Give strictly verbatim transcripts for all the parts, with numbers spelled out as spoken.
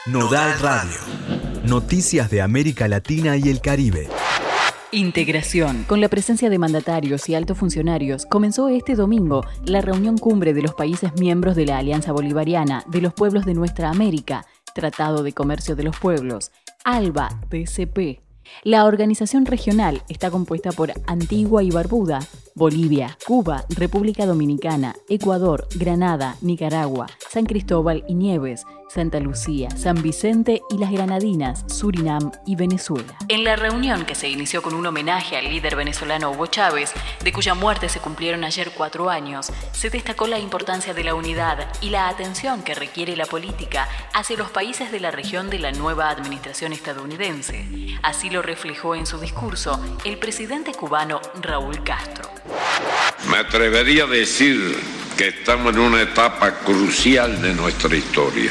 Nodal Radio. Noticias de América Latina y el Caribe. Integración. Con la presencia de mandatarios y altos funcionarios, comenzó este domingo la reunión cumbre de los países miembros de la Alianza Bolivariana de los Pueblos de Nuestra América, Tratado de Comercio de los Pueblos, ALBA T C P. La organización regional está compuesta por Antigua y Barbuda, Bolivia, Cuba, República Dominicana, Ecuador, Granada, Nicaragua, San Cristóbal y Nieves, Santa Lucía, San Vicente y las Granadinas, Surinam y Venezuela. En la reunión, que se inició con un homenaje al líder venezolano Hugo Chávez, de cuya muerte se cumplieron ayer cuatro años, se destacó la importancia de la unidad y la atención que requiere la política hacia los países de la región de la nueva administración estadounidense. Así lo reflejó en su discurso el presidente cubano Raúl Castro. Me atrevería a decir que estamos en una etapa crucial de nuestra historia,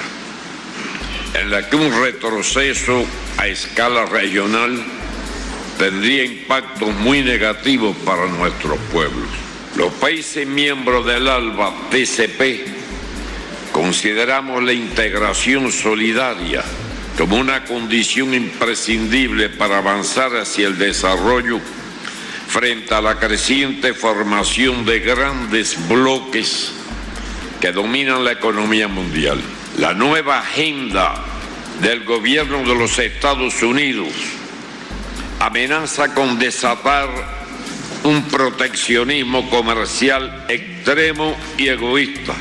en la que un retroceso a escala regional tendría impactos muy negativos para nuestros pueblos. Los países miembros del ALBA T C P consideramos la integración solidaria como una condición imprescindible para avanzar hacia el desarrollo frente a la creciente formación de grandes bloques que dominan la economía mundial. La nueva agenda del gobierno de los Estados Unidos amenaza con desatar un proteccionismo comercial extremo y egoísta.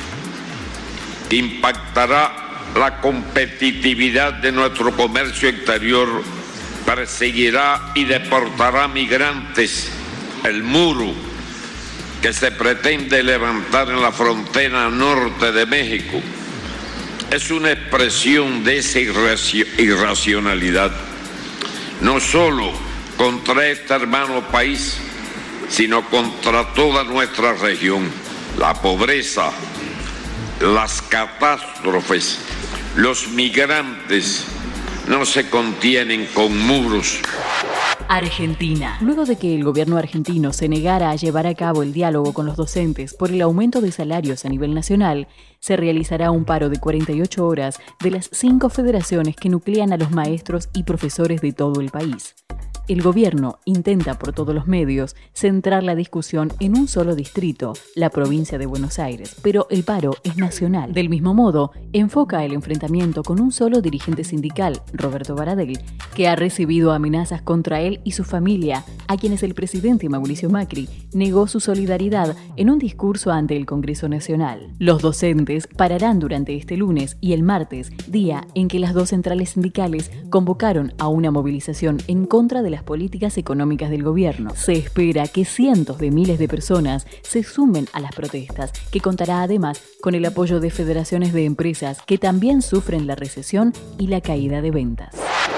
Impactará la competitividad de nuestro comercio exterior, perseguirá y deportará migrantes. El muro que se pretende levantar en la frontera norte de México es una expresión de esa irracionalidad, no solo contra este hermano país, sino contra toda nuestra región. La pobreza, las catástrofes, los migrantes no se contienen con muros. Argentina. Luego de que el gobierno argentino se negara a llevar a cabo el diálogo con los docentes por el aumento de salarios a nivel nacional, se realizará un paro de cuarenta y ocho horas de las cinco federaciones que nuclean a los maestros y profesores de todo el país. El gobierno intenta por todos los medios centrar la discusión en un solo distrito, la provincia de Buenos Aires, pero el paro es nacional. Del mismo modo, enfoca el enfrentamiento con un solo dirigente sindical, Roberto Baradel, que ha recibido amenazas contra él y su familia, a quienes el presidente Mauricio Macri negó su solidaridad en un discurso ante el Congreso Nacional. Los docentes pararán durante este lunes y el martes, día en que las dos centrales sindicales convocaron a una movilización en contra de las políticas económicas del gobierno. Se espera que cientos de miles de personas se sumen a las protestas, que contará además con el apoyo de federaciones de empresas que también sufren la recesión y la caída de ventas.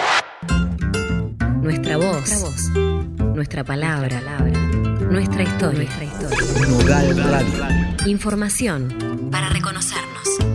Nuestra voz, nuestra, voz, nuestra palabra, nuestra, palabra, nuestra historia, nuestra historia. Nodal Radio. Información para reconocernos.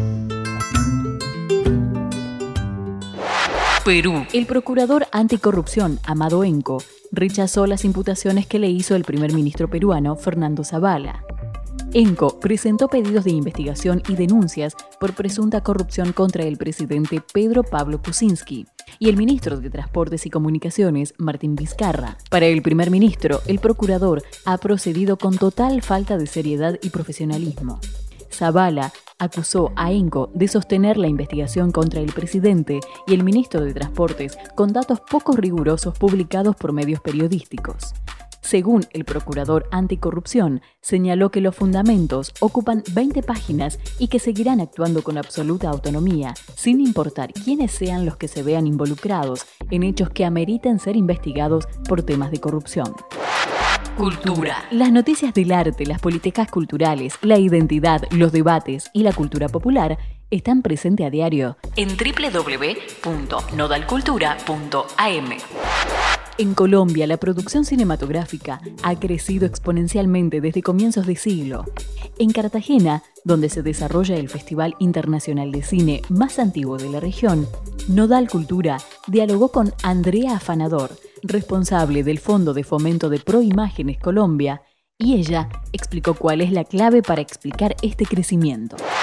Perú. El procurador anticorrupción, Amado Enco, rechazó las imputaciones que le hizo el primer ministro peruano, Fernando Zavala. Enco presentó pedidos de investigación y denuncias por presunta corrupción contra el presidente Pedro Pablo Kuczynski y el ministro de Transportes y Comunicaciones, Martín Vizcarra. Para el primer ministro, el procurador ha procedido con total falta de seriedad y profesionalismo. Zavala acusó a Enco de sostener la investigación contra el presidente y el ministro de Transportes con datos poco rigurosos publicados por medios periodísticos. Según el procurador anticorrupción, señaló que los fundamentos ocupan veinte páginas y que seguirán actuando con absoluta autonomía, sin importar quiénes sean los que se vean involucrados en hechos que ameriten ser investigados por temas de corrupción. Cultura. Las noticias del arte, las políticas culturales, la identidad, los debates y la cultura popular están presentes a diario en doble u doble u doble u punto nodal cultura punto a m. En Colombia, la producción cinematográfica ha crecido exponencialmente desde comienzos de siglo. En Cartagena, donde se desarrolla el Festival Internacional de Cine más antiguo de la región, Nodal Cultura dialogó con Andrea Afanador, responsable del Fondo de Fomento de Proimágenes Colombia, y ella explicó cuál es la clave para explicar este crecimiento.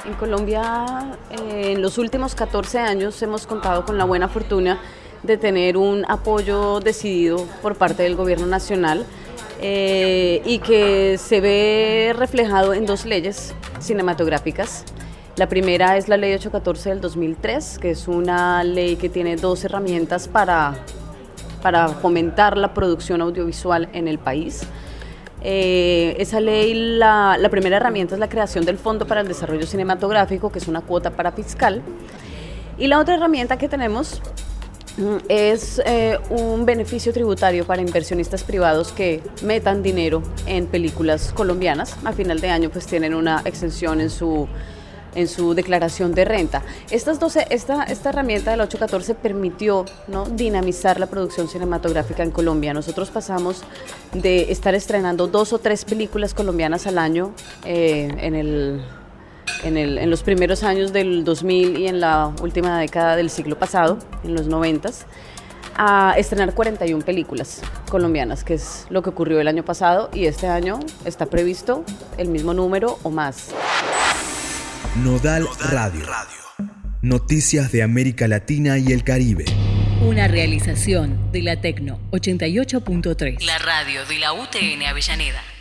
En Colombia, eh, en los últimos catorce años hemos contado con la buena fortuna de tener un apoyo decidido por parte del gobierno nacional eh, y que se ve reflejado en dos leyes cinematográficas. La primera es la Ley ochocientos catorce del dos mil tres, que es una ley que tiene dos herramientas para, para fomentar la producción audiovisual en el país. Eh, esa ley, la, la primera herramienta es la creación del Fondo para el Desarrollo Cinematográfico, que es una cuota para fiscal. Y la otra herramienta que tenemos es eh, un beneficio tributario para inversionistas privados que metan dinero en películas colombianas. A final de año pues tienen una exención en su, en su declaración de renta. Estas doce, esta, esta herramienta del ochocientos catorce permitió, ¿no?, dinamizar la producción cinematográfica en Colombia. Nosotros pasamos de estar estrenando dos o tres películas colombianas al año eh, en el... En, el, en los primeros años del dos mil y en la última década del siglo pasado, en los noventas, a estrenar cuarenta y una películas colombianas, que es lo que ocurrió el año pasado, y este año está previsto el mismo número o más. Nodal Radio. Noticias de América Latina y el Caribe. Una realización de la Tecno ochenta y ocho punto tres. La radio de la U T N Avellaneda.